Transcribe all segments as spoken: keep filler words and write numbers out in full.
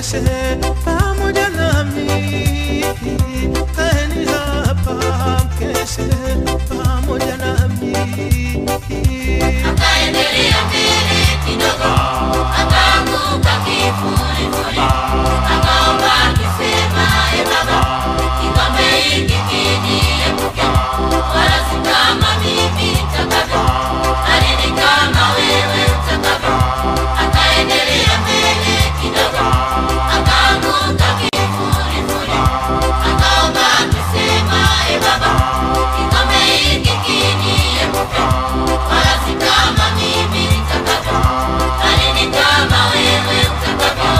mkeshe pamoja nami, kaeni hapa mkeshe pamoja nami. Akaendelea mbele kidogo, akaanguka kifudifudi, akaomba akisema, e Baba, kikombe hiki kiniepuke, wala si kama mimi nitakavyo, bali ni kama wewe utakavyo. Akaendelea mbele kidogo, akaanguka kifudifudi, akaomba akisema, e Baba, kikombe hiki kiniepuke, wala si kama mimi nitakavyo, bali ni kama wewe utakavyo.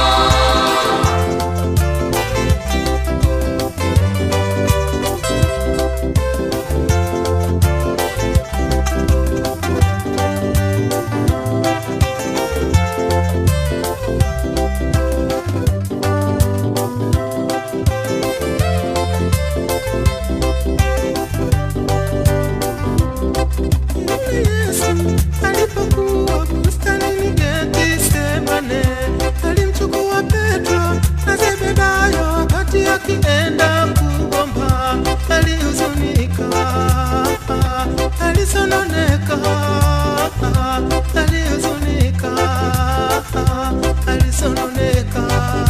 Yesu alipokuwa bustanini Getsemane, alimchukua Petro na Zebedayo wakati akienda kuomba. Alihuzunika, alisononeka, alihuzunika, alisononeka.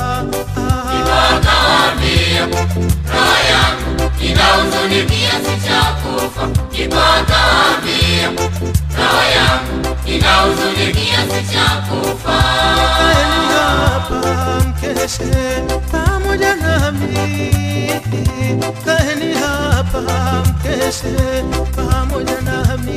Akawaambia, roho yangu inahuzuni kiasi cha kufa. Ndipo akawaambia, roho yangu inahuzuni kiasi cha kufa. Kaeni hapa mkeshe pamoja nami, kaeni hapa mkeshe pamoja nami.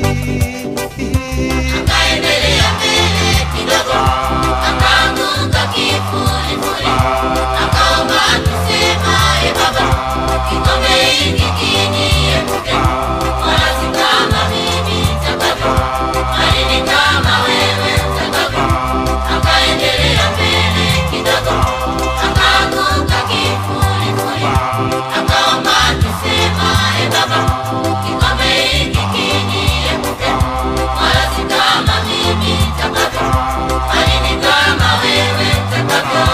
Akaendelea mbele kidogo, akaanguka kifudifudi, akaomba akisema, e Baba, kikombe hiki kiniepuke, wala si kama mimi nitakavyo, bali ni kama wewe utakavyo. Akaendelea mbele kidogo, akaanguka kifudifudi, akaomba akisema, e Baba, kikombe hiki kiniepuke, wala si kama mimi nitakavyo, bali ni kama wewe utakavyo.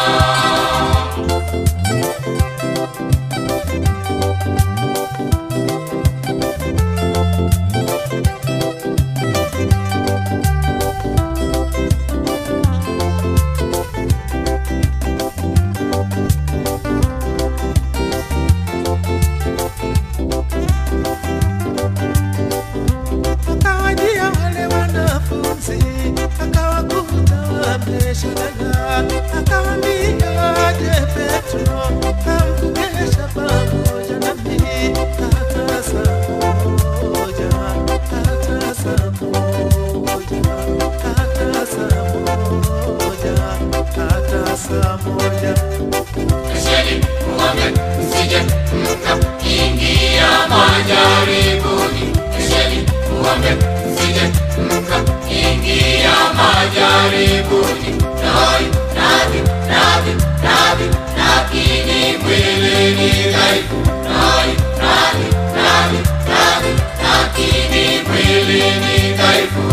Akawajia wale wanafunzi, akawakuta wameshalala, akawaambia, je, Petro hamkukesha pamoja nami hata saa moja, hata saa moja, hata saa moja, hata saa moja. Kesheni muombe, msije mkaingia majaribuni. Kesheni muombe, msije mkaingia majaribuni. Roho radhi, radhi, radhi, lakini mwili ni dhaifu. Roho radhi, radhi, radhi, lakini mwili ni dhaifu.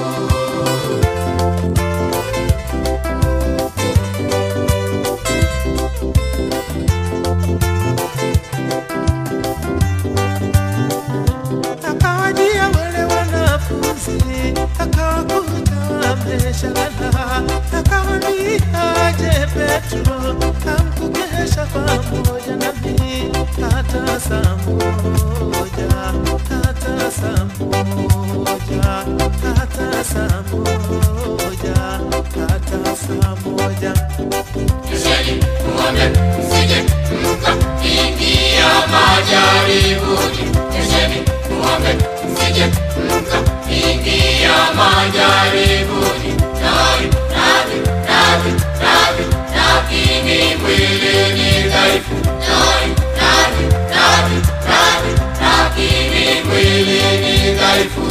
Akawajia wale wanafunzi, akawakuta wameshalala, akawaambia, je, Petro hamkukesha pamoja nami hata saa moja, hata saa moja, hata saa moja, hata saa moja. Kesheni muombe, msije mkaingia majaribuni. Kesheni muombe, msije mkaingia majaribuni. Roho radhi, radhi, radhi, lakini mwili ni dhaifu. Roho radhi, radhi, radhi, lakini mwili ni dhaifu.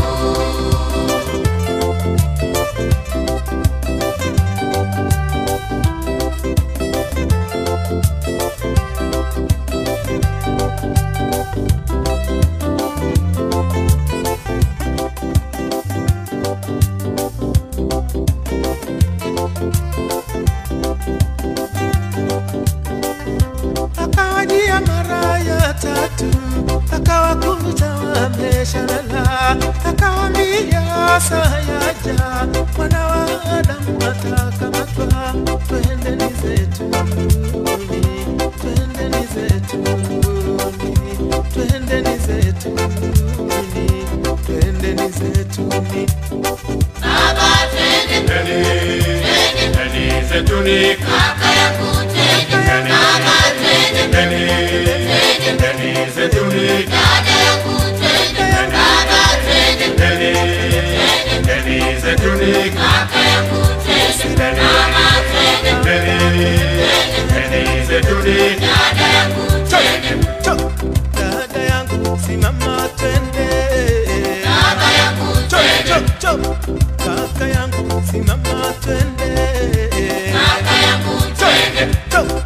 watatu, akawakuta wameshalala, akawaambia saa yaja, mwana wa Adamu atakamatwa. Twendeni zetuni, twendeni zetuni, twendeni zetuni, twendeni zetuni. Baba twendeni, twendeni zetuni, kaka yangu twendeni, baba twendeni, twendeni zetuni, dada yangu twendeni, baba twendeni, twendeni zetuni, kaka yangu twendeni, mama twendeni, twendeni zetuni, dada yangu twendeni. Dada yangu simama twende, Baba yangu twende, kaka yangu simama twende, kaka yangu twende,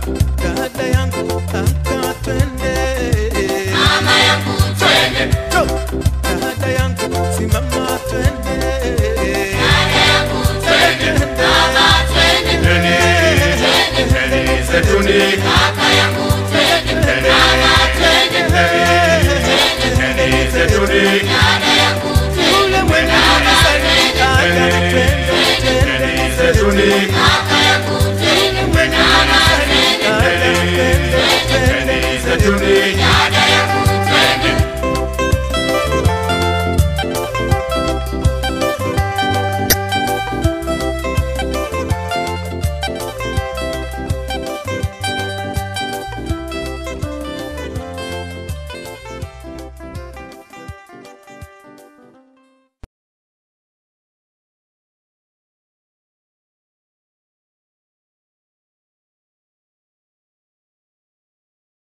dada yangu kaka twende, mama yangu twende,